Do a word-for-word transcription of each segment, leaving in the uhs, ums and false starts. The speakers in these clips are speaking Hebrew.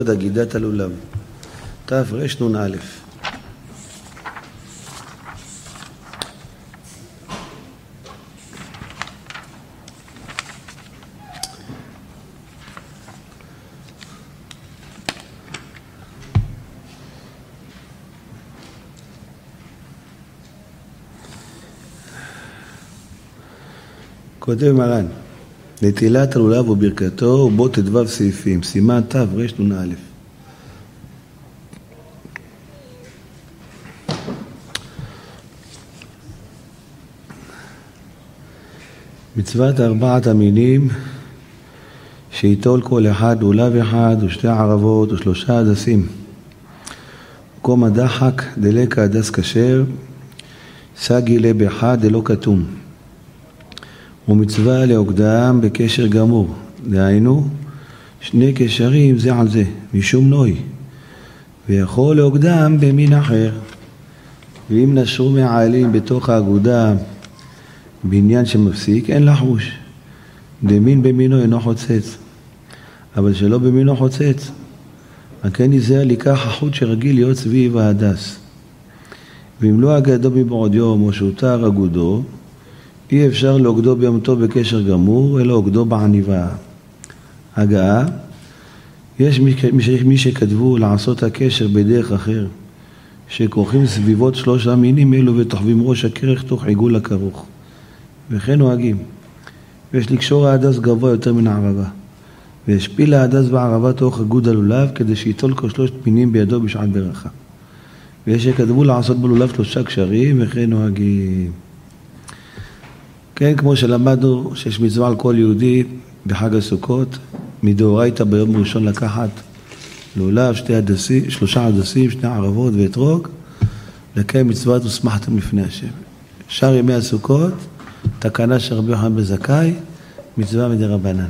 אגידת הלולב, תרנ"א. כותב מרן, נטילת הלולב וברכתו ובו תדבב סעיפים, סימן תרנ"א. מצוות ארבעת המינים שיטול כל אחד לולב אחד ושתי ערבות ושלושה הדסים. קום הדחק דלקה הדס כשר, סגי לב אחד דלא כתום. ומצווה לעוקדם בקשר גמור, דהיינו שני קשרים זה על זה, משום נוי, ויכול לעוקדם במין אחר. ואם נשרו מעלים בתוך האגודה בעניין שמפסיק, אין לחוש, דמין במינו אינו חוצץ, אבל שלא במינו חוצץ, הכן ייזהר לקח החוט שרגיל להיות סביב ההדס. ואם לא אגדו מבעוד יום או שהותר אגודו, אי אפשר לעוקדו ביום טוב בקשר גמור, אלא עוקדו בעניבה. הגעה, יש מי שכתבו לעשות הקשר בדרך אחר, שכורכים סביבות שלוש המינים אלו ותוחבים ראש הכרך תוך עיגול הכרוך. וכן נוהגים. ויש לקשור ההדס גבוה יותר מן הערבה. והשפיל ההדס בערבה תוך אגוד הלולב, כדי שיטול כל שלושת מינים בידו בשעת ברכה. ויש שכתבו לעשות בלולב שלושה קשרים, וכן נוהגים. כן, כמו שלמדנו שיש מצווה על כל יהודי בחג הסוכות, מדאורייתא ביום ראשון לקחת לולב, שתי הדסים, שלושה הדסים, שני ערבות ואתרוג, לקיים מצוות ושמחתם לפני השם. שאר ימי הסוכות, תקנה שרבי יוחנן בן זכאי, מצווה מדרבנן.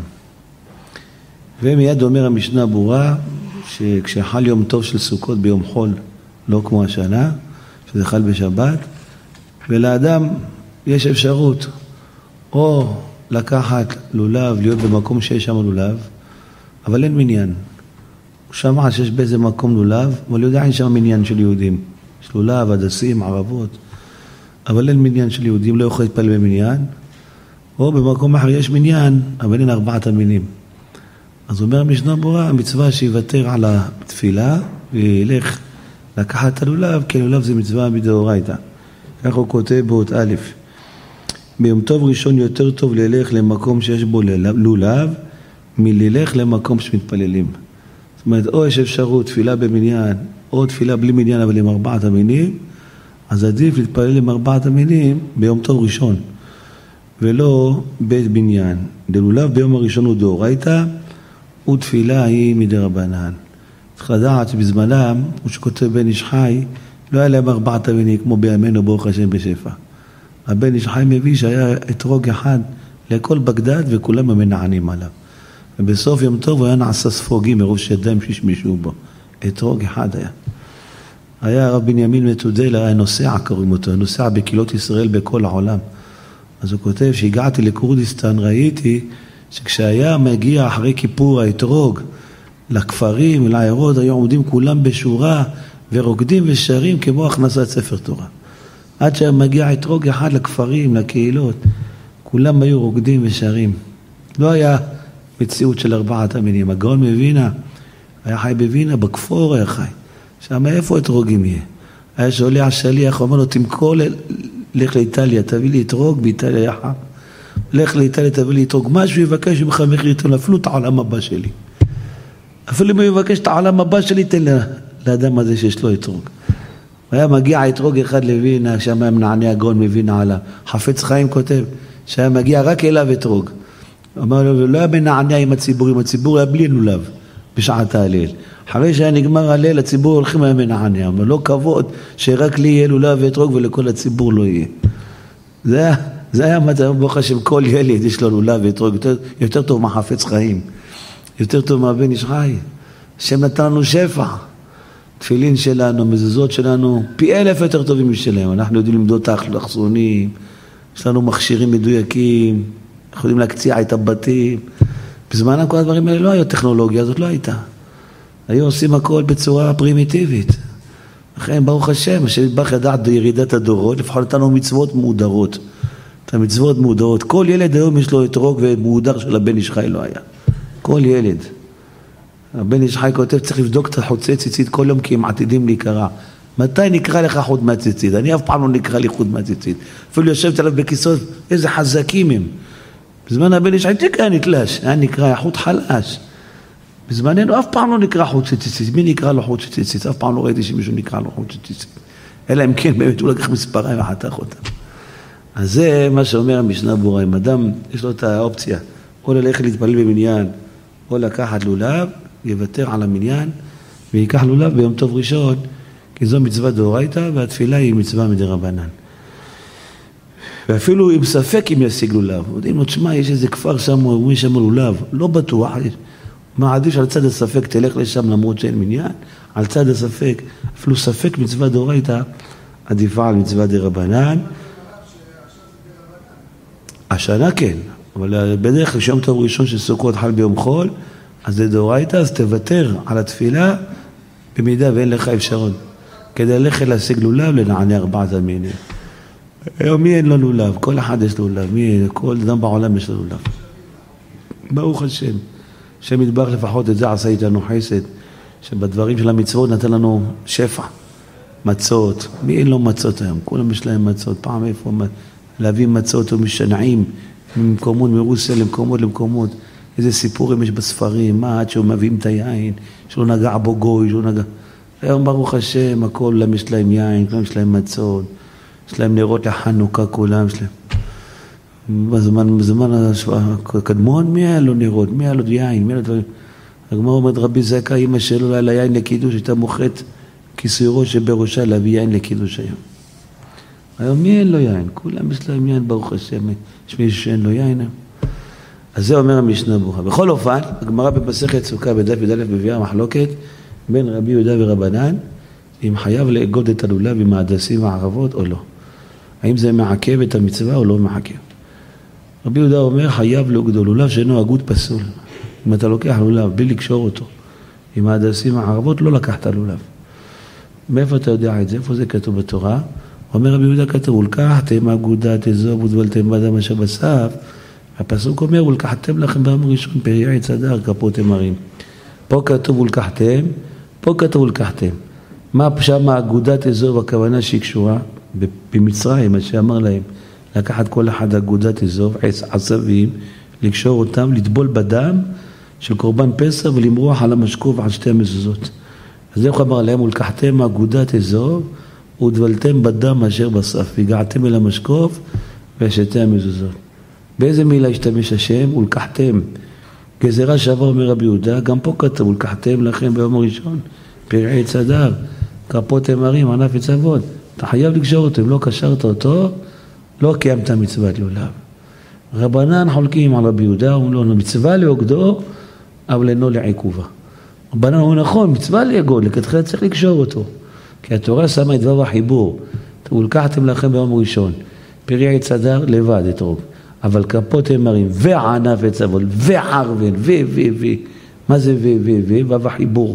ומיד אומר המשנה ברורה, שכשחל יום טוב של סוכות ביום חול, לא כמו השנה, שזה חל בשבת, ולאדם יש אפשרות, או לקחת לולב, להיות במקום שיש שם לולב, אבל אין מניין. הוא שמע שיש באיזה מקום לולב, אבל יודע אין שם מניין של יהודים. יש לולב, הדסים, ערבות, אבל אין מניין של יהודים, לא יכול להתפלל במניין. או במקום אחר יש מניין, אבל אין ארבעת המינים. אז אומר משנה ברורה, המצווה שיוותר על התפילה, וילך לקחת את הלולב, כי הלולב זה מצווה מדאורייתא. כך הוא כותב באות א', ביום טוב ראשון יותר טוב ללך למקום שיש בו לולב, מללך למקום שמתפללים. זאת אומרת, או יש אפשרות תפילה במניין, או תפילה בלי מניין, אבל עם ארבעת המינים, אז עדיף להתפלל עם ארבעת המינים ביום טוב ראשון, ולא בית בניין. דלולב ביום הראשון הוא דאורייתא, ותפילה היא מדרבנן. צריך לדעת שבזמנם, כמו שכותב בן איש חי, לא היה להם ארבעת המינים, כמו בימינו ברוך השם בשפע. הבן איש חי מביא שהיה אתרוג אחד לכל בגדד, וכולם המנענים עליו. ובסוף יום טוב הוא היה נעשה ספוגים מרוב שדם שישמשו בו. אתרוג אחד היה. היה הרב בנימין מתודל, היה נוסע, קוראים אותו, נוסע בקהילות ישראל בכל העולם. אז הוא כותב שהגעתי לכורדיסטן, ראיתי שכשהיה מגיע אחרי כיפור האתרוג לכפרים ולעיירות, היו עומדים כולם בשורה ורוקדים ושרים כמו הכנסת ספר תורה. עד שמגיע אתרוג אחד לכפרים, לקהילות, כולם היו רוקדים ושרים. לא היה מציאות של ארבעת המינים. הגאון מווינה, היה חי בווינה, בכפור היה חי. שם איפה אתרוגים יהיה? היה שעולה השליח, אומר לו, תמכור, לך לאיטליה, תביא לי אתרוג, באיטליה יחד. לך לאיטליה, תביא לי אתרוג. משהו יבקש ממך מחיר, תן אפילו את העולם הבא שלי. אפילו אם הוא יבקש את העולם הבא שלי, תן לאדם הזה שיש לו אתרוג. היה מגיע אתרוג אחד לווינה, שם היה מנעני הגאון מווינה עליו. חפץ חיים כותב, שהיה מגיע רק אליו אתרוג. אמר לו, לא היה מנענע עם הציבור, עם הציבור היה בלי לולב בשעת ההלל. אחרי שהיה נגמר הלל, הציבור הולכים היה מנענע. אבל לא כבוד שרק לי יהיה לולב ואתרוג ולכל הציבור לא יהיה. זה היה, זה היה מצב ברוך השם, כל ילד יש לו לולב ואתרוג, יותר, יותר טוב מהחפץ חיים. יותר טוב מהבן איש חי. השם נתן לנו שפע. תפילין שלנו, מזוזות שלנו, פי אלף יותר טובים משלהם. אנחנו יודעים למדוד את האחסונים, יש לנו מכשירים מדויקים, אנחנו יודעים להקציע את הבתים. בזמנם כל הדברים האלה לא היו, טכנולוגיה הזאת לא הייתה. היו עושים הכל בצורה פרימיטיבית. לכן, ברוך השם, שבח ידעת בירידת הדורות, לפחות נתנו מצוות מודרות. את המצוות מודרות. כל ילד היום יש לו אתרוג ומודר של הבן איש חי לא היה. כל ילד. הבן איש חי כותב, צריך לבדוק את החוצי ציצית כל יום, כי הם עתידים להיקרא. מתי נקרא לך חוד מהציצית? אני אף פעם לא נקרא לי חוד מהציצית. אפילו יושבת עליו בכיסאות, איזה חזקים הם. בזמן הבן איש חי תקרא נתלש, היה נקרא חוד חלש. בזמננו אף פעם לא נקרא חוד ציצית. מי נקרא לו חוד ציצית? אף פעם לא ראיתי שמישהו נקרא לו חוד ציצית. אלא אם כן, באמת הוא לקח מספריים וחתך אותם. אז זה מה שאומר המשנה ברורה. אם אדם יש לו את האופציה, או ללכת להתפלל במניין, או לקחת לולב, יוותר על המניין, ויקח לולב ביום טוב ראשון, כי זו מצווה דאורייתא, והתפילה היא מצווה מדרבנן. ואפילו עם ספק אם ישיג לולב. יודעים לו, תשמע, יש איזה כפר שם, אומרים שם לולב, לא בטוח. מה עדיף על צד הספק, תלך לשם למרות שאין מניין, על צד הספק, אפילו ספק מצווה דאורייתא, עדיפה על מצווה דרבנן. השנה כן, אבל בדרך כלל שיום טוב ראשון של סוכות חל ביום חול, אז זה דאורייתא, אז תוותר על התפילה, במידה ואין לך אפשרות. כדי ללכת להשיג לולב, לנענה ארבעת המינים. היום מי אין לו לולב? כל אחד יש לו לולב. מי, כל אדם בעולם יש לו לולב. ברוך השם. השם יתברך לפחות את זה עשה איתנו חסד, שבדברים של המצוות נתן לנו שפע. מצות. מי אין לו מצות היום? כולם יש להם מצות. פעם איפה להביא מצות ומשנעים ממקומות, מרוסיה למקומות למקומות. איזה סיפורים יש בספרים, מה עד שהוא מביאים את היין, שלא נגע בו גוי, שלא נגע... היום ברוך השם, הכל יש להם יין, כולם יש להם מצות, יש להם נרות לחנוכה, כולם יש להם. בזמן, בזמן הקדמון, מי היה לו נרות, מי היה לו יין, מי היה לו דברים. הגמרא אומרת, רבי זכאי, אמא שלו לא היה לה יין לקידוש, הייתה מוחאת כיסוי ראש שבראשה להביא יין לקידוש היום. היום מי אין לו יין? כולם יש להם יין, ברוך השם, יש מישהו שאין לו יין. אז זה אומר המשנה ברורה. בכל אופן, הגמרא במסכת סוכה בדף י"א מביאה מחלוקת בין רבי יהודה ורבנן, אם חייב לאגוד את הלולב עם ההדסים והערבות או לא. האם זה מעכב את המצווה או לא מעכב. רבי יהודה אומר, חייב לאגדו לולב שאינו אגוד פסול. אם אתה לוקח לולב בלי לקשור אותו עם ההדסים והערבות, לא לקחת לולב. מאיפה אתה יודע את זה? איפה זה כתוב בתורה? אומר רבי יהודה כתוב, ולקחתם אגודת אזוב ודבלתם באדם אשר בסף. הפסוק אומר, ולקחתם לכם ביום ראשון פרי עץ הדר כפות תמרים. פה כתוב ולקחתם, פה כתוב ולקחתם. מה שם אגודת אזוב, הכוונה שהיא קשורה? במצרים, מה שאמר להם, לקחת כל אחד אגודת אזוב, עץ עשבים, לקשור אותם, לטבול בדם של קורבן פסח ולמרוח על המשקוף על שתי המזוזות. אז איך אמר להם, ולקחתם אגודת אזוב ודבלתם בדם אשר בסף, והגעתם אל המשקוף ושתי המזוזות. באיזה מילה השתמש השם? ולקחתם. גזירה שעבר אומר רבי יהודה, גם פה כתוב, ולקחתם לכם ביום הראשון, פרי עץ הדר, כפות תמרים, ענף עץ אבות. אתה חייב לקשור אותו, אם לא קשרת אותו, לא קיימת מצוות לולב. רבנן חולקים על רבי יהודה, אומרים לו, מצווה לאגדו, אבל אינו לעיכובה. רבנן אומרים, נכון, מצווה לאגוד, לכתחילה צריך לקשור אותו. כי התורה שמה את דבר החיבור, ולקחתם לכם ביום הראשון, פרי עץ הדר לבד אתרוג. אבל כפות תמרים וענף עץ אבות וערבן ו ו ו מה זה ו ו ו וו החיבור.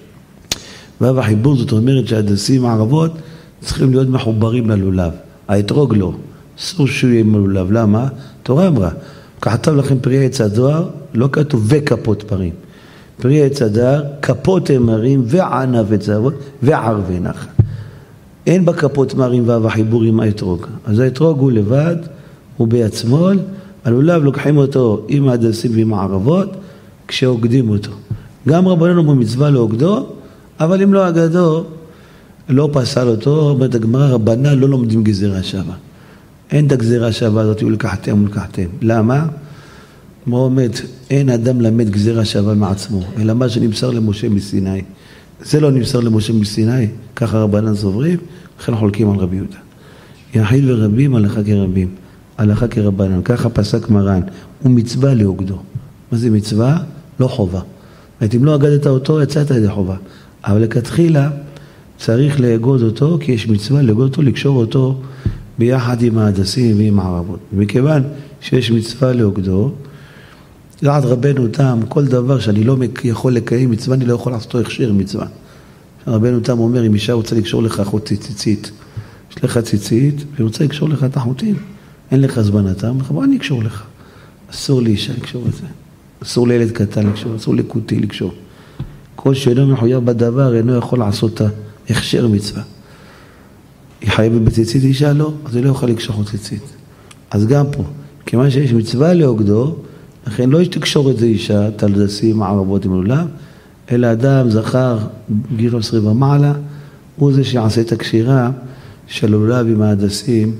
וו החיבור זאת אומרת שההדסים הערבות צריכים להיות מחוברים ללולב. האתרוג לא, אסור שהוא יהיה מלולב. למה? תורה אמרה, כתב לכם פרי עץ הדר, לא כתוב וכפות תמרים. פרי עץ הדר, כפות תמרים וענף עץ אבות וערבן. אין בכפות תמרים וו החיבור עם האתרוג. אז האתרוג הוא לבד, הוא ביד שמאל, הלולב לוקחים אותו עם ההדסים ועם הערבות, כשעוגדים אותו. גם רבננו במצווה לאוגדו, אבל אם לא אגדו, לא פסל אותו, אומרת הגמרא, רבנן לא לומדים גזירה שווה. אין את הגזירה שווה הזאת, ולקחתם ולקחתם. למה? כמו אומרת, אין אדם למד גזירה שווה מעצמו, אלא מה שנמסר למשה מסיני. זה לא נמסר למשה מסיני, ככה רבנן סוברים, לכן חולקים על רבי יהודה. יחיד ורבים, הלכה כרבים. הלכה כרבנן, ככה פסק מרן, הוא מצווה לאוגדו. מה זה מצווה? לא חובה. אם לא אגדת אותו, יצאת ידי חובה. אבל לכתחילה צריך לאגוד אותו, כי יש מצווה לאגוד אותו, לקשור אותו ביחד עם ההדסים ועם הערבות. מכיוון שיש מצווה לאוגדו, לדעת רבנו תם, כל דבר שאני לא יכול לקיים מצווה, אני לא יכול לעשות אותו הכשר מצווה. רבנו תם אומר, אם אישה רוצה לקשור לך חוט ציצית, יש לך ציצית, והיא רוצה לקשור לך את החוטים, אין לך זמן אתה, בוא אני אקשור לך. אסור לאישה לקשור את זה. אסור לילד קטן לקשור, אסור לקוטי לקשור. כל שאינו מחויב בדבר, אינו יכול לעשות את הכשר מצווה. היא חייבת בציצית אישה? לא, אז היא לא יכולה לקשור ציצית. אז גם פה, כיוון שיש מצווה לעוגדו, לכן לא יש תקשור את זה אישה, תלדסים, ערבות עם לולב, אלא אדם זכר גיל עשרה ומעלה, הוא זה שיעשה את הקשירה של לולב עם ההדסים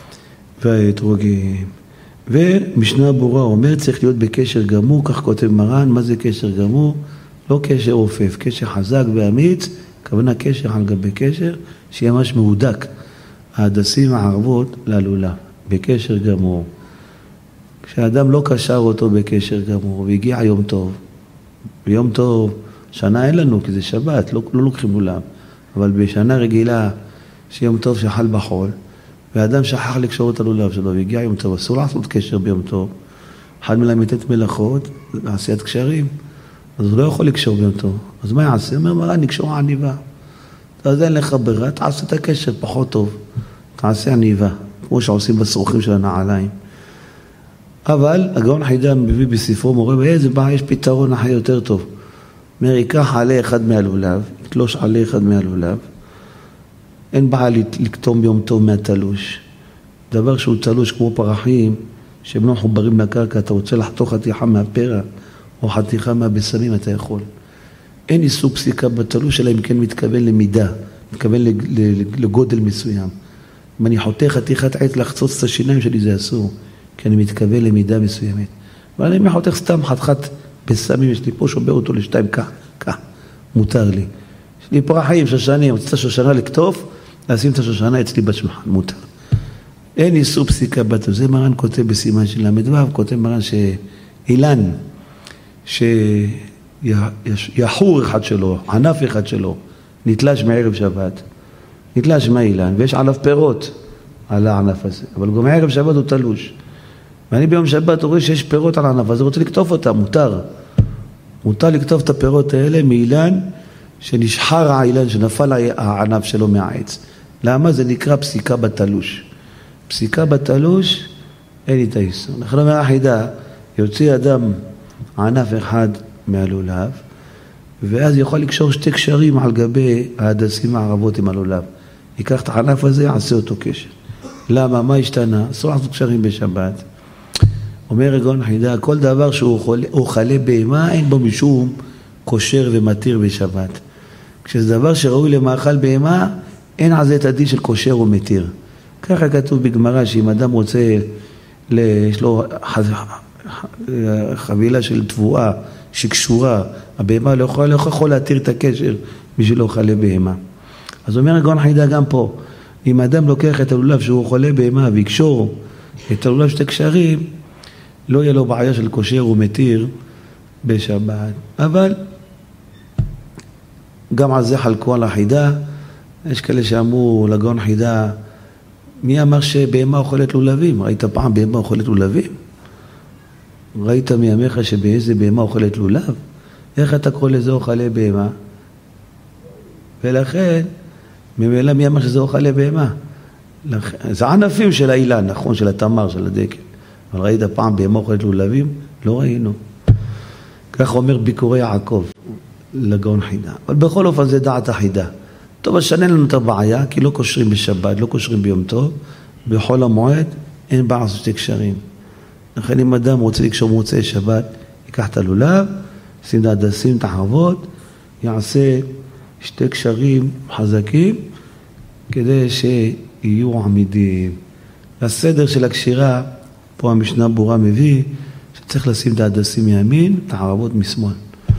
והאתרוגים. ומשנה ברורה אומר, צריך להיות בקשר גמור, כך כותב מרן, מה זה קשר גמור? לא קשר רופף, קשר חזק ואמיץ, כוונה קשר על גבי קשר, שיהיה ממש מהודק. ההדסים הערבות ללולב, בקשר גמור. כשאדם לא קשר אותו בקשר גמור, והגיע יום טוב, ביום טוב, שנה אין לנו, כי זה שבת, לא, לא לוקחים לולב, אבל בשנה רגילה, שיום טוב שחל בחול, ואדם שכח לקשור את הלולב שלו, והגיע יום טוב, אסור לעשות קשר ביום טוב, אחד מלמדת מלאכות, עשיית קשרים, אז הוא לא יכול לקשור ביום טוב, אז מה יעשה? אומר מראה, נקשור עניבה, אז אין לך ברירה, תעשה את הקשר פחות טוב, תעשה עניבה, כמו שעושים בסרוכים של הנעליים. אבל הגאון חידה מביא בספרו מורה, באיזה בעיה יש פתרון אחר יותר טוב. אומר, ייקח עלי אחד מהלולב, יתלוש עלי אחד מהלולב, אין בעיה לקטום ביום טוב מהתלוש. דבר שהוא תלוש כמו פרחים, שהם לא מחוברים לקרקע, אתה רוצה לחתוך חתיכה מהפרע, או חתיכה מהבשמים, אתה יכול. אין איסור פסיקה בתלוש, אלא אם כן מתכוון למידה, מתכוון לגודל מסוים. אם אני חותך חתיכת עץ לחצוץ את השיניים שלי, זה אסור. כי אני מתכוון למידה מסוימת. אבל אני מחותך סתם חתיכת בשמים, יש לי פה שובר אותו לשתיים, כך, כך, מותר לי. יש לי פרחים, שושנים, רוצה שושנה לקטוף, לשים את השושנה אצלי בשולחן, מותר. אין איסור פסיקה בתו, זה מרן כותב בסימן של למדוו, כותב מרן שאילן, שיחור אחד שלו, ענף אחד שלו, נתלש מערב שבת, נתלש מהאילן, ויש עליו פירות על הענף הזה, אבל גם מערב שבת הוא תלוש. ואני ביום שבת רואה שיש פירות על הענף הזה, רוצה לקטוף אותם, מותר. מותר לקטוף את הפירות האלה מאילן, שנשחר האילן, שנפל הענף שלו מהעץ. למה? זה נקרא פסיקה בתלוש. פסיקה בתלוש, אין לי את האיסור. אנחנו אומר החידה, יוציא אדם ענף אחד מהלולב, ואז יכול לקשור שתי קשרים על גבי ההדסים הערבות עם הלולב. ייקח את הענף הזה, יעשה אותו קשר. למה? מה השתנה? אסור לעשות קשרים בשבת. אומר הגאון חידה, כל דבר שהוא חולה, חלה בהמה, אין בו משום כושר ומתיר בשבת. כשזה דבר שראוי למאכל בהמה, אין על זה את הדין של כושר ומתיר. ככה כתוב בגמרא, שאם אדם רוצה, יש לו חבילה של תבואה שקשורה, הבהמה לא יכול, לא יכול להתיר את הקשר בשביל לא חלה בהמה. אז אומר הגאון חידה גם פה, אם אדם לוקח את הלולב שהוא חולה בהמה ויקשור את הלולב שתי קשרים, לא יהיה לו בעיה של כושר ומתיר בשבת. אבל גם על זה חלקו על החידה. יש כאלה שאמרו לגאון חידה, מי אמר שבהמה אוכלת לולבים? ראית פעם בהמה אוכלת לולבים? ראית מימיך שבאיזה בהמה אוכלת לולב? איך אתה קורא לזה אוכלי בהמה? ולכן, ממילא מי אמר שזה אוכלי בהמה? זה ענפים של האילן, נכון, של התמר, של הדקל. אבל ראית פעם בהמה אוכלת לולבים? לא ראינו. כך אומר ביקורי יעקב לגאון חידה. אבל בכל אופן זה דעת החידה. טוב, אז שנה לנו את הבעיה, כי לא קושרים בשבת, לא קושרים ביום טוב, בכל המועד אין בעיה שתי קשרים. לכן אם אדם רוצה לקשור מוצאי שבת, ייקח את הלולב, שים את ההדסים, את החרבות, יעשה שתי קשרים חזקים, כדי שיהיו עמידים. הסדר של הקשירה, פה המשנה ברורה מביא, שצריך לשים את ההדסים מימין, את החרבות משמאל.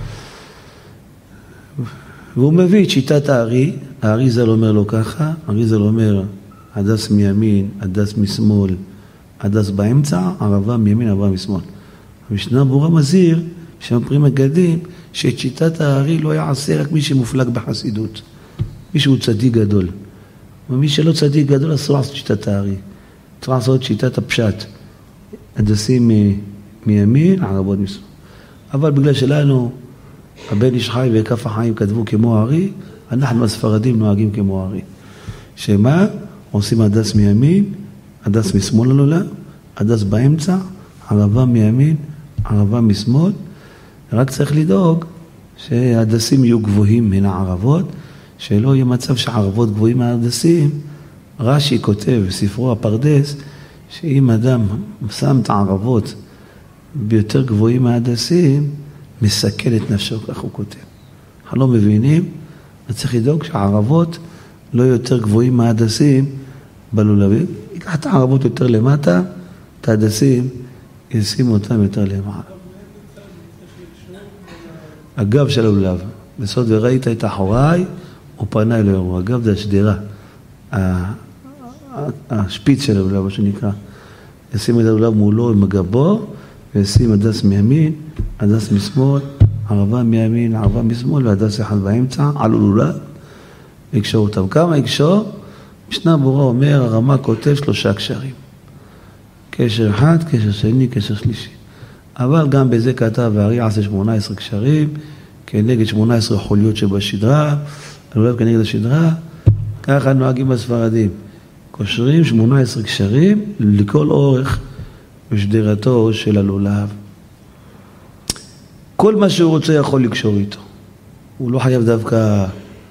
והוא מביא את שיטת הארי, הארי זה לא אומר לו ככה, הארי זה לא אומר הדס מימין, הדס משמאל, הדס באמצע, ערבה מימין, ערבה משמאל. המשנה ברורה מזהיר, שמפרים מגדים, שאת שיטת הארי לא יעשה רק מי שמופלג בחסידות, מי שהוא צדיק גדול. ומי שלא צדיק גדול אסור לעשות שיטת הארי, צריך לעשות שיטת הפשט, הדסים מימין, ערבות משמאל. אבל בגלל שלנו, הבן איש חי וכף החיים כתבו כמו הארי, אנחנו הספרדים נוהגים כמו הארי. שמה? עושים הדס מימין, הדס משמאל הלולב, הדס באמצע, ערבה מימין, ערבה משמאל. רק צריך לדאוג שההדסים יהיו גבוהים מן הערבות, שלא יהיה מצב שהערבות גבוהים מההדסים. רש"י כותב בספרו הפרדס, שאם אדם שם את הערבות ביותר גבוהים מההדסים, מסכן את נפשו, כך הוא כותב. אנחנו לא מבינים, אז צריך לדאוג שהערבות לא יותר גבוהים מההדסים בלולבים. ייקח את הערבות יותר למטה, את ההדסים ישימו אותם יותר למעלה. הגב של הלולב, בסוד וראית את אחוריי, הוא פנה אלוהים, הגב זה השדרה, השפיץ של הלולב, מה שנקרא. ישים את הלולב מולו עם הגבו, וישים הדס מימין, הדס משמאל, ערבה מימין, ערבה משמאל, והדס אחד באמצע, על הלולב, יקשור אותם. כמה יקשור? משנה ברורה אומר, הרמה כותב שלושה קשרים. קשר אחד, קשר שני, קשר שלישי. אבל גם בזה כתב, והארי עשה שמונה עשרה קשרים, כנגד שמונה עשרה חוליות שבשדרה, הלולב כנגד השדרה, ככה נוהגים בספרדים. קושרים שמונה עשרה קשרים לכל אורך בשדרתו של הלולב. כל מה שהוא רוצה יכול לקשור איתו. הוא לא חייב דווקא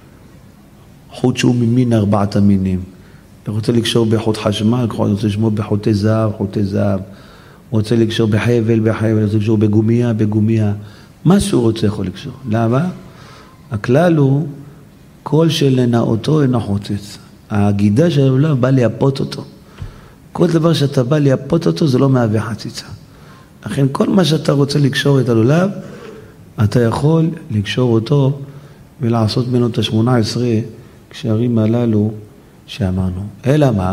חוט שהוא ממין ארבעת המינים. הוא רוצה לקשור בחוט חשמל, הוא רוצה לשמור בחוטי זהב, חוטי זהב. הוא רוצה לקשור בחבל, בחבל, הוא רוצה לקשור בגומיה, בגומיה. מה שהוא רוצה יכול לקשור. למה? הכלל הוא, כל שלנאותו אינו חוצץ. הגידה של הלולב בא לייפות אותו. כל דבר שאתה בא לייפות אותו זה לא מהווה חציצה. לכן כל מה שאתה רוצה לקשור את הלולב, אתה יכול לקשור אותו ולעשות ממנו את השמונה עשרה קשרים הללו שאמרנו. אלא מה?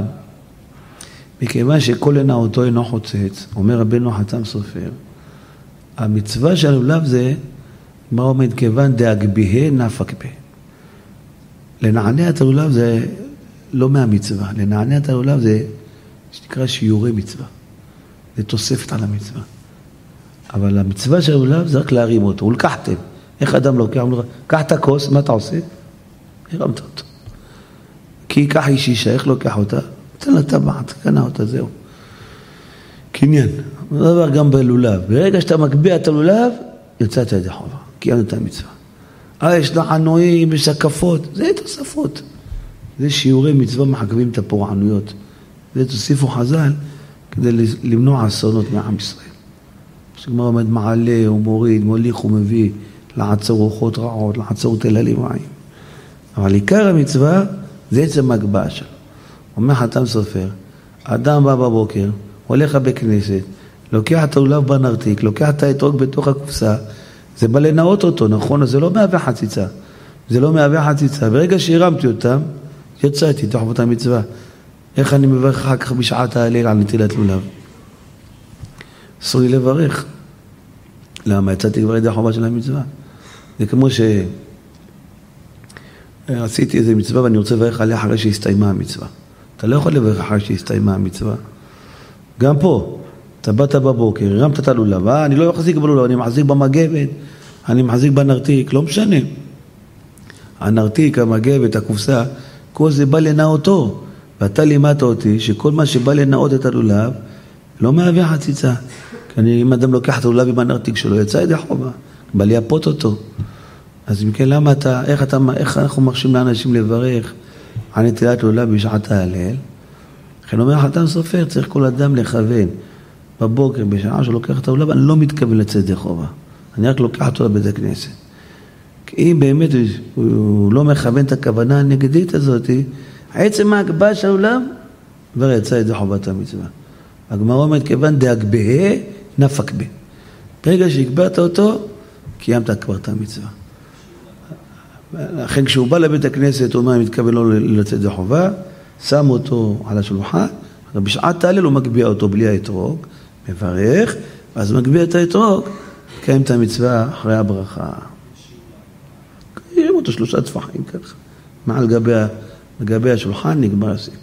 מכיוון שכל לנאותו אינו חוצץ, אומר רבנו חתם סופר, המצווה של הלולב זה, מה עומד כיוון דאגביהה נפק בה. לנענע את הלולב זה לא מהמצווה, לנענע את הלולב זה שנקרא שיעורי מצווה, זה תוספת על המצווה. אבל המצווה של הלולב זה רק להרים אותו, ולקחתם. איך אדם לוקח? קח את הכוס, מה אתה עושה? הרמת אותו. כי קח אישישה, איך לוקח אותה? תן לה טבעת, קנה אותה, זהו. קניין. זה דבר גם בלולב. ברגע שאתה מקביע את הלולב, יצאת ידי חובה. קיימנו את המצווה. אה, יש לחנועים, יש הקפות. זה תוספות. זה שיעורי מצווה מחכבים את הפורענויות. זה תוסיפו חז"ל כדי למנוע אסונות מעם ישראל. שגמר עומד מעלה ומוריד, מוליך ומביא, לעצור רוחות רעות, לעצור תללים רעים. אבל עיקר המצווה זה עצם ההגבהה שלו. אומר חתם סופר, האדם בא בבוקר, הולך בכנסת, לוקח את הלולב בנרתיק, לוקח את האתרוג בתוך הקופסה, זה בא לנאות אותו, נכון? אז זה לא מהווה חציצה. זה לא מהווה חציצה. ברגע שהרמתי אותם, יצאתי תוך אותה מצווה. איך אני מברך אחר כך בשעת ההלל על נטילת לולב? אסור לי לברך. למה? יצאתי כבר ידי החובה של המצווה. זה כמו שעשיתי איזה מצווה ואני רוצה לברך עליה אחרי שהסתיימה המצווה. אתה לא יכול לברך אחרי שהסתיימה המצווה. גם פה, אתה באת בבוקר, הרמת את הלולב, אה, אני לא מחזיק בלולב, אני מחזיק במגבת, אני מחזיק בנרתיק, לא משנה. הנרתיק, המגבת, הקופסה, כל זה בא לנאותו. ואתה לימדת אותי שכל מה שבא לנאות את הלולב, לא מהווה חציצה. כי אני, אם אדם לוקח את הלולב עם הנרתיק שלו, יצא ידי חובה, בא לייפות אותו. אז אם כן, למה אתה, איך, אתה, איך אנחנו מרשים לאנשים לברך על נטילת לולב בשעת ההלל? לכן אומר חתם סופר, צריך כל אדם לכוון. בבוקר, בשעה שלוקח את הלולב, אני לא מתכוון לצאת ידי חובה. אני רק לוקח אותו לבית הכנסת. כי אם באמת הוא לא מכוון את הכוונה הנגדית הזאת, עצם ההגבהה של הלולב, כבר יצא ידי חובת המצווה. הגמרא אומרת, כיוון דאגבהה נפק בה. ברגע שהגבהת אותו, קיימת כבר את המצווה. לכן כשהוא בא לבית הכנסת, הוא אומר, מתכוון לא לצאת ידי חובה, שם אותו על השולחן, בשעת ההלל הוא מגביה אותו בלי האתרוג, מברך, ואז מגביה את האתרוג, קיים את המצווה אחרי הברכה. קיים אותו שלושה טפחים ככה. מעל גבי, גבי השולחן נגמר הסיפור.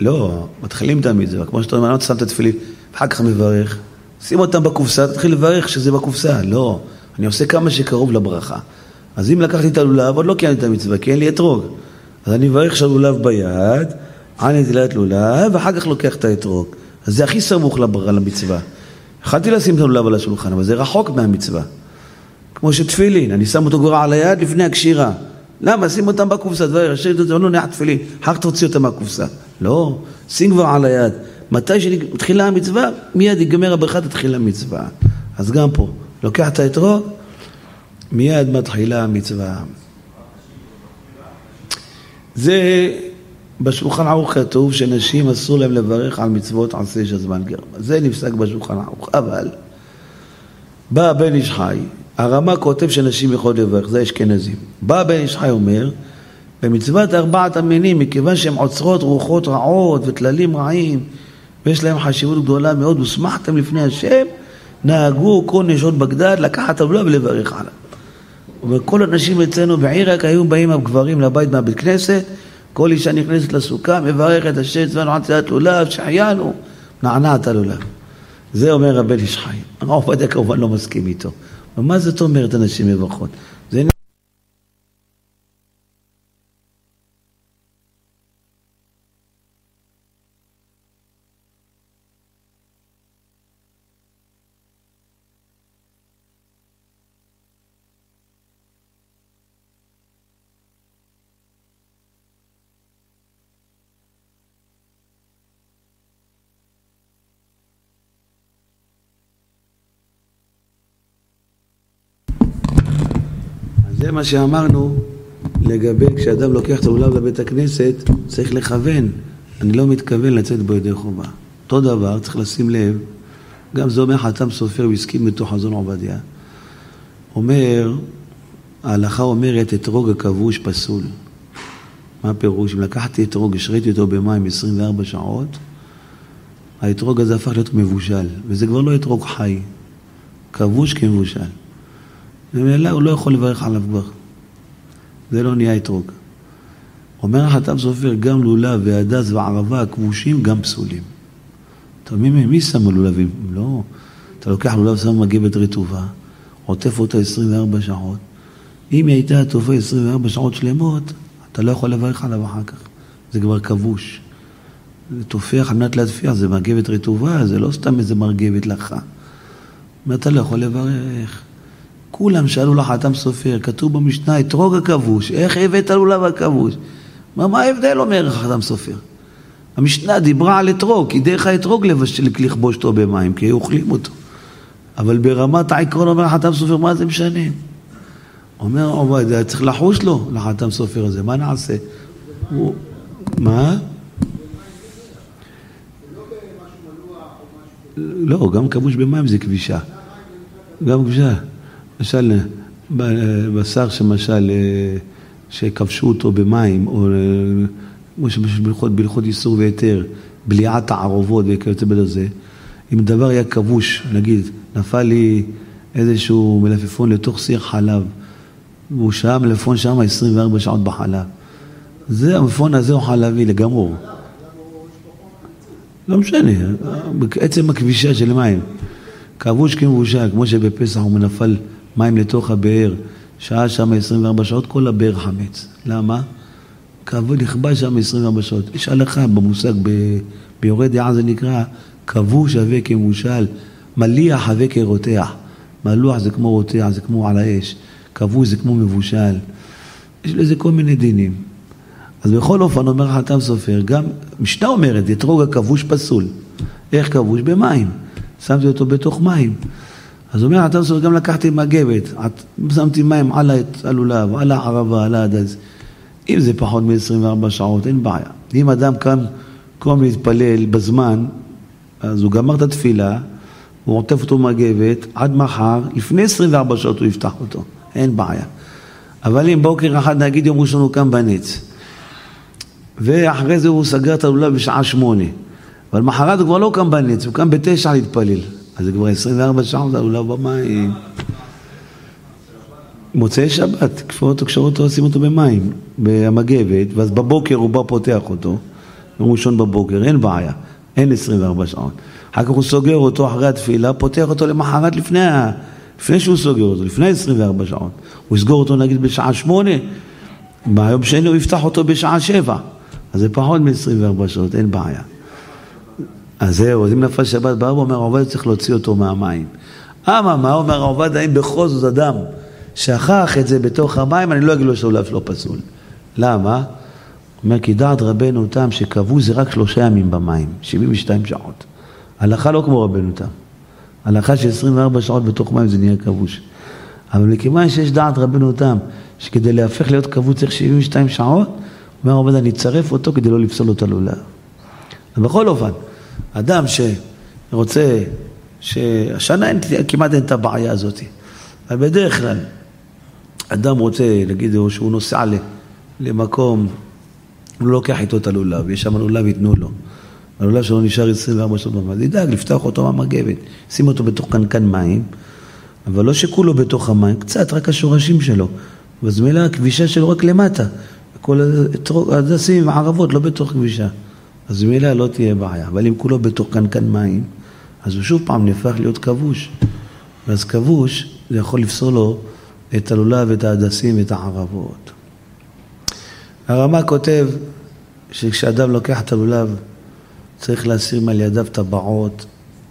לא, מתחילים את המצווה, כמו שאתה אומר, אני שם את התפילין, ואחר כך מברך, שים אותם בקופסה, תתחיל לברך שזה בקופסה, לא, אני עושה כמה שקרוב לברכה. אז אם לקחתי את הלולב, עוד לא קיימתי את המצווה, כי אין לי אתרוג. אז אני מברך שהלולב ביד, עני נטילת לולב, ואחר כך לוקח את האתרוג. אז זה הכי סמוך למצווה. יכלתי לשים את הלולב על השולחן, אבל זה רחוק מהמצווה. כמו שתפילין, אני שם אותו כבר על היד לפני הקשירה. למה? שים אותם בקופסה, דבר, השאיר את זה, לא נח תפילין, אחר כך תוציא אותם מהקופסה. לא, שים כבר על היד. מתי שמתחילה המצווה, מיד ייגמר הברכה, תתחיל המצווה. אז גם פה, לוקח את האתרוג, מיד מתחילה המצווה. זה בשולחן ערוך כתוב שנשים אסור להם לברך על מצוות עשה שזמן גר. זה נפסק בשולחן ערוך. אבל בא הבן איש חי, הרמה כותב שנשים יכולות לברך, זה אשכנזים. בא הבן איש חי אומר, במצוות ארבעת המינים, מכיוון שהן עוצרות רוחות רעות וטללים רעים, ויש להם חשיבות גדולה מאוד, ושמחתם לפני השם, נהגו כל נשות בגדד לקחת עליו ולברך עליו. וכל האנשים אצלנו בעיר רק היו באים הגברים לבית מהבית כנסת, כל אישה נכנסת לסוכה, מברכת השם צבאנו עד לולב, שהחיינו, נענעת לולב. זה אומר הבן איש חי. הרב עובדיה כמובן לא מסכים איתו. ומה זאת אומרת אנשים מברכות? זה זה מה שאמרנו לגבי כשאדם לוקח את הלולב לבית הכנסת, צריך לכוון. אני לא מתכוון לצאת בו ידי חובה. אותו דבר, צריך לשים לב, גם זה אומר חתם סופר והסכים מתוך חזון עובדיה. אומר, ההלכה אומרת, אתרוג הכבוש פסול. מה הפירוש? אם לקחתי אתרוג, השריתי אותו במים עשרים וארבע שעות, האתרוג הזה הפך להיות מבושל, וזה כבר לא אתרוג חי, כבוש כמבושל. ומילא הוא לא יכול לברך עליו כבר. זה לא נהיה אתרוג. אומר החתם סופר, גם לולב והדס וערבה הכבושים גם פסולים. אתה מבין, מי שם לולבים? לא. אתה לוקח לולב, שם מגבת רטובה, עוטף אותה עשרים וארבע שעות. אם היא הייתה עטופה עשרים וארבע שעות שלמות, אתה לא יכול לברך עליו אחר כך. זה כבר כבוש. זה תופח על מנת להדפיח, זה מגבת רטובה, זה לא סתם איזה מרגבת לך. אתה לא יכול לברך. כולם שאלו לחתם סופר, כתוב במשנה, אתרוג הכבוש, איך הבאת לולב הכבוש? מה, מה ההבדל אומר חתם סופר? המשנה דיברה על אתרוג, כי דרך האתרוג לכבוש אותו במים, כי אוכלים אותו. אבל ברמת העקרון אומר חתם סופר, מה זה משנה? אומר עובדיה, צריך לחוש לו לחתם סופר הזה, מה נעשה? הוא... מה? לא, גם כבוש במים זה כבישה. גם כבישה. למשל, בשר שמשל, שכבשו אותו במים, או כמו שבלכות, בלכות איסור ויתר, בליעת הערובות וכיוצא בזה, אם דבר היה כבוש, נגיד, נפל לי איזשהו מלפפון לתוך סיר חלב, והוא שעה מלפפון שם עשרים וארבע שעות בחלב. זה, המלפפון הזה הוא חלבי לגמור. לא משנה, בעצם הכבישה של מים. כבוש כמבושל, כמו שבפסח הוא מנפל מים לתוך הבאר, שעה שם עשרים וארבע שעות, כל הבאר חמץ. למה? כבוד נכבש שם עשרים וארבע שעות. יש הלכה במושג, ביורי דעה זה נקרא, כבוש הווה כמבושל, מליח הווה כרותח. מלוח זה כמו רותח, זה כמו על האש. כבוש זה כמו מבושל. יש לזה כל מיני דינים. אז בכל אופן אומר חתם סופר, גם משנה אומרת, אתרוג הכבוש פסול. איך כבוש? במים. שמתי אותו בתוך מים. אז אומר, אתה סוף, גם לקחתי מגבת, שמתי מים על הלולב, על הערבה, על הדס. אם זה פחות מ-עשרים וארבע שעות, אין בעיה. אם אדם קם, קום להתפלל בזמן, אז הוא גמר את התפילה, הוא עוטף אותו מגבת, עד מחר, לפני עשרים וארבע שעות הוא יפתח אותו. אין בעיה. אבל אם בוקר אחד נגיד יום ראשון הוא קם בנץ, ואחרי זה הוא סגר את הלולב בשעה שמונה, אבל מחרת הוא כבר לא קם בנץ, הוא קם בתשע להתפלל. אז זה כבר עשרים וארבע שעות, הוא לא במים. מוצאי שבת, כפו אותו, קשרו אותו, עושים אותו במים, במגבת, ואז בבוקר הוא בא פותח אותו, יום ראשון בבוקר, אין בעיה, אין עשרים וארבע שעות. אחר כך הוא סוגר אותו אחרי התפילה, פותח אותו למחרת לפני, לפני שהוא סוגר אותו, לפני עשרים וארבע שעות. הוא יסגור אותו נגיד בשעה שמונה, ביום שני הוא יפתח אותו בשעה שבע. אז זה פחות מ-עשרים וארבע שעות, אין בעיה. אז זהו, אז אם נפל שבת בארבע, אומר העובד צריך להוציא אותו מהמים. אמה, מה אומר העובד, האם בכל זאת אדם שכח את זה בתוך המים, אני לא אגיד לו שהעולב שלו פסול. למה? אומר, כי דעת רבנו תם שקבעו זה רק שלושה ימים במים, שבעים ושתיים שעות. הלכה לא כמו רבנו תם. הלכה ש-עשרים וארבע שעות בתוך מים זה נהיה כבוש. אבל מכיוון שיש דעת רבנו תם, שכדי להפך להיות כבוש צריך שבעים ושתיים שעות, אומר העובד, אני אצרף אותו כדי לא לפסול אותו לעולב. ובכל אופן, אדם שרוצה, שהשנה אין, כמעט אין את הבעיה הזאת. אבל בדרך כלל, אדם רוצה, נגיד, שהוא נוסע למקום, הוא לא לוקח איתו את הלולב, יש שם לולב, ייתנו לו. הלולב שלו נשאר עשרים וארבע שעות במה, זה ידאג לפתוח אותו מהמגבת, שים אותו בתוך קנקן מים, אבל לא שכולו בתוך המים, קצת, רק השורשים שלו. וזמילה הכבישה שלו רק למטה, כל הדסים וערבות לא בתוך כבישה. אז זמילה לא תהיה בעיה, אבל אם כולו בתוך קנקן מים, אז הוא שוב פעם נהפך להיות כבוש. ואז כבוש, זה יכול לפסול לו את הלולב, את ההדסים ואת הערבות. הרמ"א כותב שכשאדם לוקח את הלולב, צריך להסיר מעל ידיו טבעות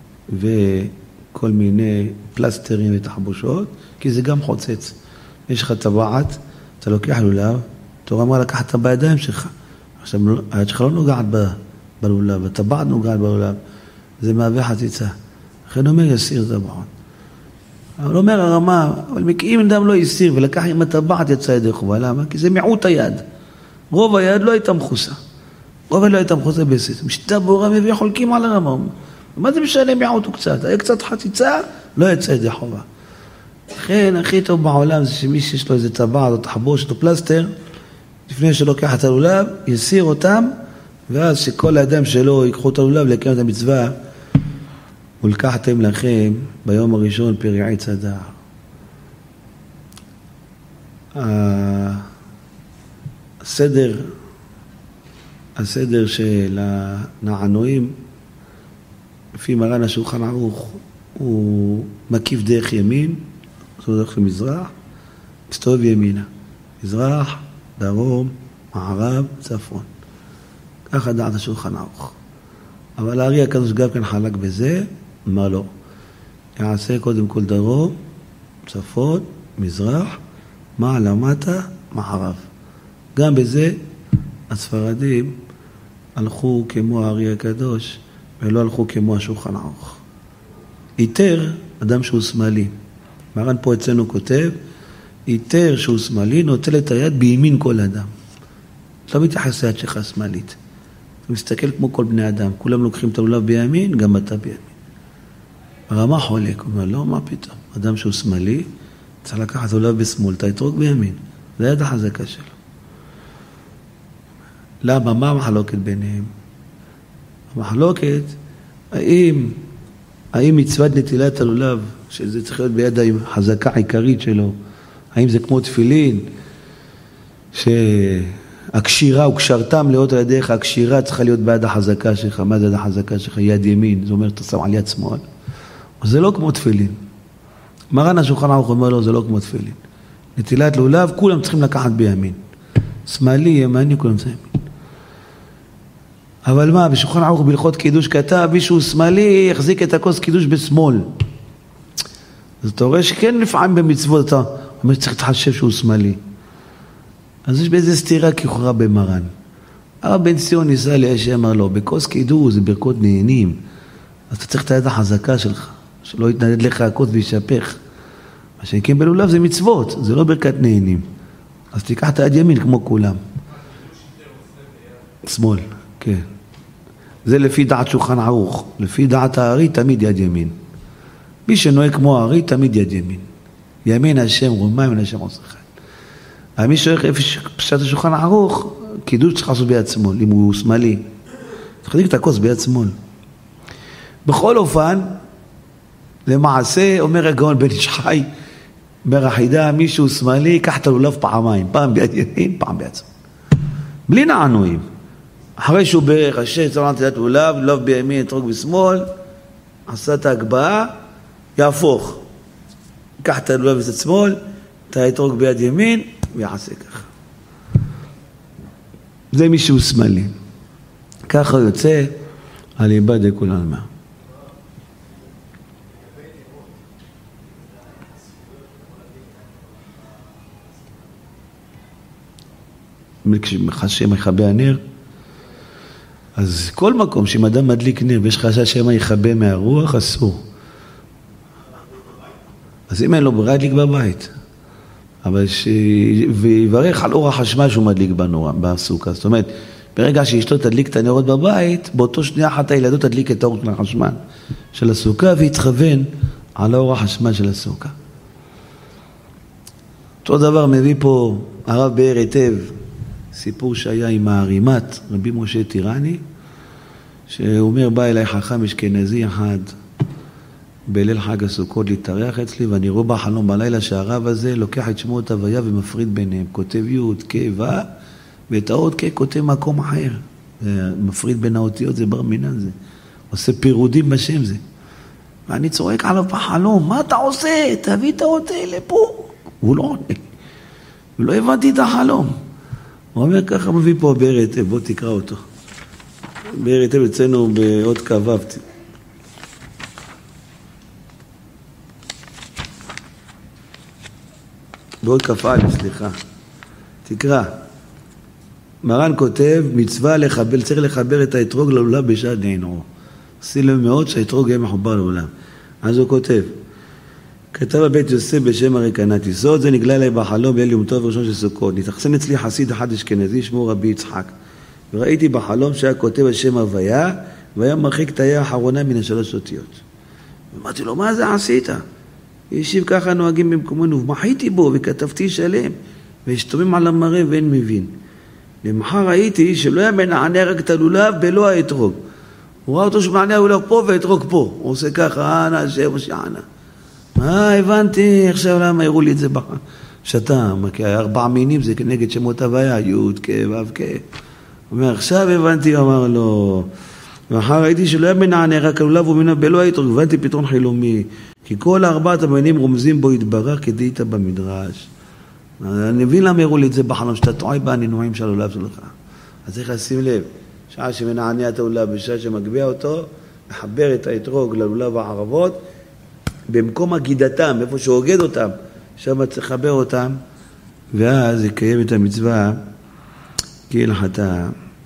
וכל מיני פלסטרים ותחבושות, כי זה גם חוצץ. יש לך טבעת, אתה לוקח לולב, תורה אמרה לקחת אותה בידיים שלך. עכשיו, היד שלך לא נוגעת בלולב, הטבעת נוגעת בלולב, זה מהווה חציצה. לכן אומר, יסיר טבעות. אבל אומר הרמ"א, אבל אם אדם לא יסיר ולקח עם הטבעת יצא ידי חובה, למה? כי זה מיעוט היד. רוב היד לא הייתה מכוסה. רוב היד לא הייתה מכוסה בסית. משתה בורא מביא חולקים על הרמ"א. מה זה משנה מיעוט הוא קצת? היה קצת חציצה, לא יצא ידי חובה. לכן, הכי טוב בעולם זה שמי שיש לו איזה טבעת או תחבוש או פלסטר, לפני שלוקח את הלולב, יסיר אותם, ואז שכל האדם שלו ייקחו את הלולב לקיים את המצווה, ולקחתם לכם ביום הראשון פרי עץ הדר. הסדר, הסדר של הנענועים, לפי מרן השולחן ערוך, הוא מקיף דרך ימין, זאת דרך למזרח, מסתובב ימינה. מזרח, דרום, מערב, צפון. ככה דעת השולחן ערוך. אבל הארי הקדוש גם כן חלק בזה, אמר לו, יעשה קודם כל דרום, צפון, מזרח, מעלה מטה, מערב. גם בזה הספרדים הלכו כמו הארי הקדוש, ולא הלכו כמו השולחן ערוך. איתר אדם שהוא שמאלי. מרן פה אצלנו כותב, איתר שהוא שמאלי, נוטל את היד בימין כל אדם. לא מתייחס ליד שלך שמאלית. אתה מסתכל כמו כל בני אדם, כולם לוקחים את הלולב בימין, גם אתה בימין. הרמ"א חולק, הוא אומר, לא, מה פתאום? אדם שהוא שמאלי, צריך לקחת את הלולב בשמאל, אתה יתרוק בימין. זה היד החזקה שלו. למה? מה המחלוקת ביניהם? המחלוקת, האם, האם מצוות נטילת הלולב, שזה צריך להיות ביד החזקה העיקרית שלו, האם זה כמו תפילין, שהקשירה וקשרתם להיות על ידיך, הקשירה צריכה להיות ביד החזקה שלך, מה זה יד החזקה שלך? יד ימין, זאת אומרת, אתה שם על יד שמאל. זה לא כמו תפילין. מרן השולחן ערוך אומר לו, זה לא כמו תפילין. נטילת לולב, כולם צריכים לקחת בימין. שמאלי, ימני, כולם צריכים ימין. אבל מה, בשולחן ערוך בהלכות קידוש כתב, מישהו שמאלי יחזיק את הכוס קידוש בשמאל. אז אתה רואה שכן לפעמים במצוות אתה אומר שצריך להתחשב שהוא שמאלי. אז יש באיזה סתירה כיכורה במרן. הרב בן ציון ניסה לי שאמר לו, בכוס קידוש זה ברכות נהנים. אז אתה צריך את היד החזקה שלך, שלא יתנדד לך הכוס וישפך. מה שכן בלולב זה מצוות, זה לא ברכת נהנים. אז תיקח את היד ימין כמו כולם. שמאל, כן. זה לפי דעת שולחן ערוך. לפי דעת הארי תמיד יד ימין. מי שנוהג כמו הארי תמיד יד ימין. ימין השם רומיים השם עושה חיים. אבל מי שהולך איפה פשט השולחן ערוך, קידוש צריך לעשות ביד שמאל, אם הוא שמאלי. תחזיק את הכוס ביד שמאל. בכל אופן, למעשה, אומר הגאון בן איש חי, אומר החידה, מישהו שמאלי, קח את הלולב פעמיים, פעם ביד ימין, פעם ביד שמאל. בלי נענועים. אחרי שהוא ברך, השם צמח נטילת לולב, לולב בימין, אתרוג בשמאל, עשה את ההגבהה, יהפוך. ייקח את הלולב בצד שמאל, את האתרוג ביד ימין, ויעשה ככה. זה מישהו שמאלי. ככה יוצא על איבד דכול עלמא. כשם יכבה הנר, אז כל מקום שאם אדם מדליק נר ויש חשש שמא יכבה מהרוח, אסור. אז אם אין לו ברירה, ידליק בבית. אבל ש... ויברך על אור החשמל שהוא מדליק בנורה, בסוכה. זאת אומרת, ברגע שאשתו תדליק את הנרות בבית, באותו שנייה אחת הילדות תדליק את האור של החשמל של הסוכה, והתכוון על האור החשמל של הסוכה. אותו דבר מביא פה הרב באר היטב, סיפור שהיה עם הרימת, רבי משה טירני, שהוא אומר, בא אליי חכם אשכנזי אחד, בליל חג הסוכות להתארח אצלי, ואני רואה בחלום בלילה שהרב הזה לוקח את שמות הוויה ומפריד ביניהם, כותב י' כ' ו', ואת האות כ' כותב מקום אחר, מפריד בין האותיות, זה בר מינן זה, עושה פירודים בשם זה. ואני צועק עליו בחלום, מה אתה עושה? תביא את האות האלה פה. הוא לא עונה, ולא הבנתי את החלום. הוא אומר, ככה מביא פה באר היטב, בוא תקרא אותו. באר היטב אצלנו בעוד כ"ו. בעוד כ"א, סליחה. תקרא. מרן כותב, מצווה לחבר, צריך לחבר את האתרוג ללולב בשעת נענועו. שים לב מאוד שהאתרוג יהיה מחובר ללולב. אז הוא כותב, כתב הבית יוסף בשם הרקנת יסוד, זה נגלה אליי בחלום ביום יום טוב ראשון של סוכות. נתחסן אצלי חסיד אחד אשכנזי, שמו רבי יצחק. וראיתי בחלום שהיה כותב השם הוויה, והיה מרחיק את היד האחרונה מן השלוש אותיות. ואמרתי לו, מה זה עשית? ישיב ככה נוהגים במקומנו, ומחיתי בו וכתבתי שלם, והשתומם על המראה ואין מבין. למחר ראיתי שלא היה מנענע רק את הלולב בלא האתרוג. הוא ראה אותו שמענע הלולב פה והאתרוג פה. הוא עושה ככה, אנא השם ושיענה. מה, הבנתי, עכשיו למה הראו לי את זה בשתה, כי ארבע מינים זה כנגד שמות הוויה, י' כ' ו' כ'. הוא אומר, עכשיו הבנתי, אמר לו, ואחר ראיתי שלא היה מנענע רק הלולב ומנענע בלא האתרוג, הבנתי פתרון חילומי, כי כל ארבעת המינים רומזים בו יתברך כדאית במדרש. אני מבין למה הראו לי את זה בחלום, שאתה טועה בנינועים של הלולב שלך. אז צריך לשים לב, שעה שמנענע את הלולב, בשעה שמגביה אותו, מחבר את האתרוג ללולב הערבות, במקום הגידתם, איפה שהוגד אותם, שם צריך לחבר אותם, ואז יקיים את המצווה כהלכתה.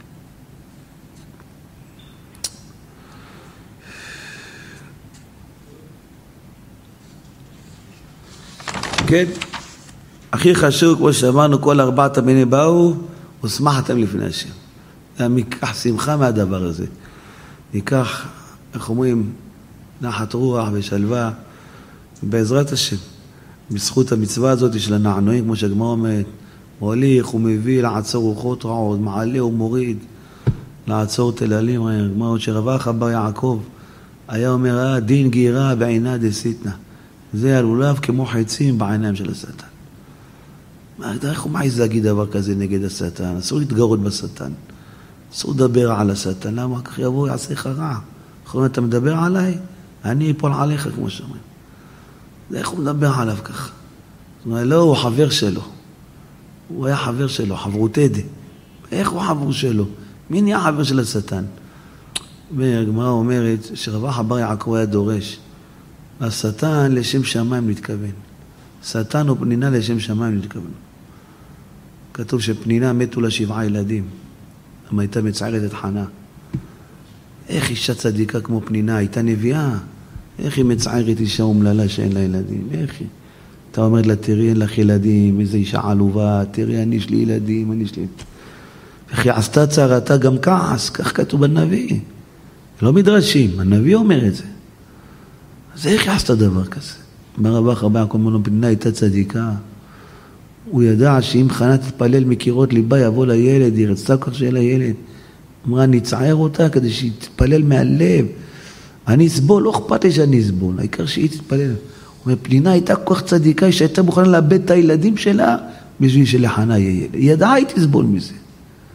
כן, הכי חשוב, כמו שאמרנו, כל ארבעת המינים באו, ושמחתם לפני השם. ניקח שמחה מהדבר הזה. ניקח, איך אומרים, נחת רוח ושלווה, בעזרת השם. בזכות המצווה הזאת של הנענועים, כמו שהגמרא אומרת, מוליך ומביא לעצור רוחות רעות, מעלה ומוריד, לעצור תללים, הגמרא שרווח בר יעקב, היה אומר, אה, דין גירה בעינה דסיתנה. זה הלולב כמו חצים בעיניים של השטן. איך הוא מעיז להגיד דבר כזה נגד השטן? אסור להתגרות בשטן. אסור לדבר על השטן. למה? כך יבוא יעשה לך רע. אחרונה אתה מדבר עליי, אני אפול עליך, כמו שאומרים. זה איך הוא מדבר עליו ככה? זאת אומרת, לא, הוא חבר שלו. הוא היה חבר שלו, חברותי די. איך הוא חבר שלו? מי נהיה חבר של השטן? והגמרא אומרת שרווח בר יעקב היה דורש. השטן לשם שמיים מתכוון. שטן או פנינה לשם שמיים מתכוון. כתוב שפנינה מתו לה שבעה ילדים. למה הייתה מצערת את חנה. איך אישה צדיקה כמו פנינה, הייתה נביאה. איך היא מצערת אישה אומללה שאין לה ילדים? איך היא? אתה אומרת לה, תראי, אין לך ילדים, איזו אישה עלובה, תראי, אני יש לי ילדים, אני יש לי... איך היא עשתה צערתה גם כעס, כך כתוב בנביא. לא מדרשים, הנביא אומר את זה. אז איך היא עשתה דבר כזה? ברבך רבי יעקב אמר לו, פנינה הייתה צדיקה. הוא ידע שאם חנה תתפלל מקירות ליבה, יבוא לילד, היא רצתה כך שיהיה לילד. אמרה, אני אצער אותה כדי שהיא תתפלל מהלב. אני אסבול, לא אכפת לי שאני אסבול, העיקר שהיא תתפלל. הוא אומר, פנינה הייתה כל כך צדיקה, שהייתה מוכנה לאבד את הילדים שלה, בשביל שלחנה יהיה ילד. היא ידעה, היא תסבול מזה.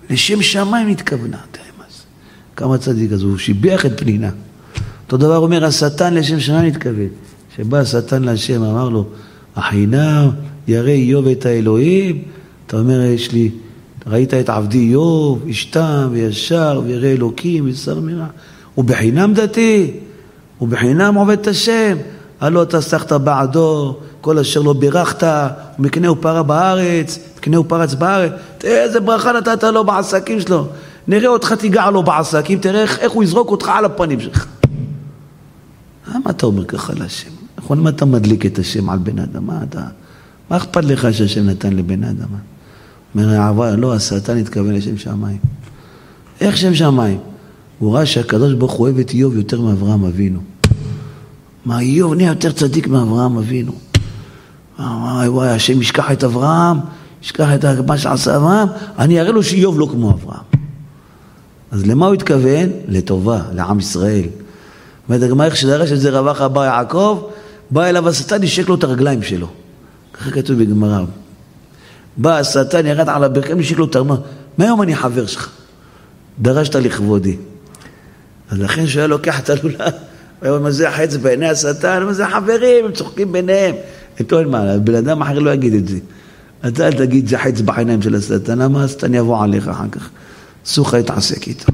לשם שמיים התכוונה. כמה צדיק, אז הוא שיבח את פנינה. אותו דבר אומר, השטן לשם שמיים התכוון. שבא השטן להשם, אמר לו, החינם ירא איוב את האלוהים. אתה אומר, יש לי, ראית את עבדי איוב, ישתם וישר וירא אלוקים וישר מרע. הוא בחינם דתי, הוא בחינם עובד את השם. הלא תסחת בעדו, כל אשר לא בירכת, ומקנהו פרה בארץ, מקנהו פרץ בארץ. תראה איזה ברכה נתת לו בעסקים שלו. נראה אותך תיגע לו בעסקים, תראה איך, איך הוא יזרוק אותך על הפנים שלך. מה אתה אומר ככה להשם? נכון, מה אתה מדליק את השם על בן אדם? מה, אתה, מה אכפת לך שהשם נתן לבן אדם? אומר, לא, השטן התכוון לשם שמיים. איך שם שמיים? הוא ראה שהקדוש ברוך הוא אוהב את איוב יותר מאברהם אבינו. מה, איוב נהיה יותר צדיק מאברהם אבינו. וואי וואי, השם ישכח את אברהם, ישכח את מה שעשה אברהם, אני אראה לו שאיוב לא כמו אברהם. אז למה הוא התכוון? לטובה, לעם ישראל. אומרת הגמרא, איך שדרש את זה רב אחא בר יעקב, בא אליו השטן, נשק לו את הרגליים שלו. ככה כתוב בגמרא. בא השטן, ירד על הברכיים, נשק לו את הרגליים. מהיום אני חבר שלך? דרשת לכבודי. אז לכן שהוא היה לוקח את הלולה, הוא היה מזיח חץ בעיני השטן, מה זה חברים, הם צוחקים ביניהם. אתה אומר מה, בן אדם אחר לא יגיד את זה. אתה אל תגיד, זה חץ בעיניים של השטן, למה השטן יבוא עליך אחר כך. סוכה יתעסק איתו.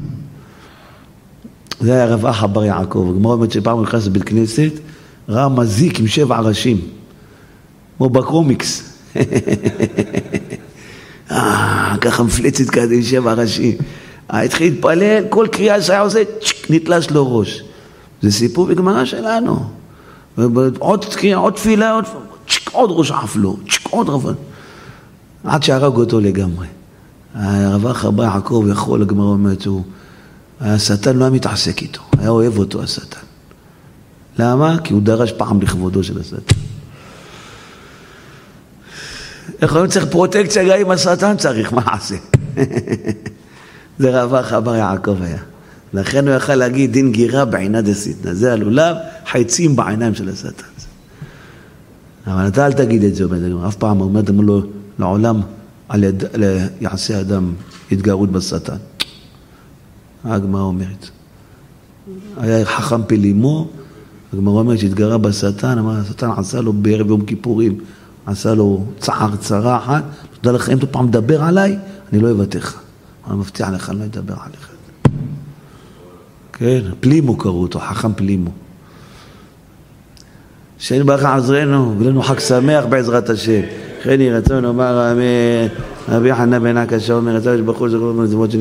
זה היה רב אחא בר יעקב. הגמרא אומרת שפעם הוא נכנס לבית כנסת, ראה מזיק עם שבע ראשים. כמו בקומיקס. ככה מפלצת כזה עם שבע ראשים. התחיל להתפלל, כל קריאה שהיה עושה, נתלש לו ראש. זה סיפור בגמרא שלנו. עוד תקיעה, עוד תפילה, עוד, עוד ראש עף לו, עוד רבן. עד שהרג אותו לגמרי. הרב אחא בר יעקב יכול, הגמרא אומרת, השטן לא היה מתעסק איתו, היה אוהב אותו השטן. למה? כי הוא דרש פעם לכבודו של השטן. איך אומרים, צריך פרוטקציה גם עם השטן צריך, מה עשה? זה רב אחא בר יעקב היה. לכן הוא יכל להגיד דין גירה בעינה דסיטנא. זה הלולב, חייצים בעיניים של השטן. אבל אתה אל תגיד את זה, אף פעם אומרת לו לעולם, על יד, יעשה אדם התגרות בשטן. הגמרא אומרת. היה חכם פלימו, הגמרא אומרת שהתגרה בשטן, אמר, השטן עשה לו בערב יום כיפורים, עשה לו צער צרה אחת, תודה לך, אם אתה פעם מדבר עליי, אני לא אבטח. אני מבטיח לך, אני לא אדבר עליך. כן, פלימו קראו אותו, חכם פלימו. שאין ברכה עזרנו, ולנו חג שמח בעזרת השם. כן ירצון, אומר אמן, רבי חנא בן עקשיא אומר, רצה שבחור זכרו בנזיבות